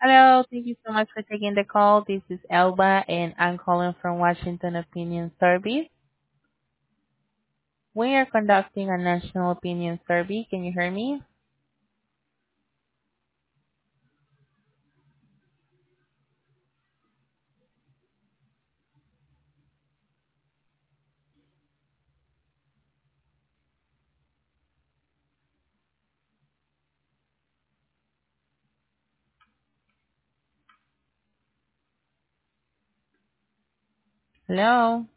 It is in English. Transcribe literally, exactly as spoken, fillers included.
Hello, thank you so much for taking the call. This is Elba, and I'm calling from Washington Opinion Service. We are conducting a national opinion survey. Can you hear me? Hello?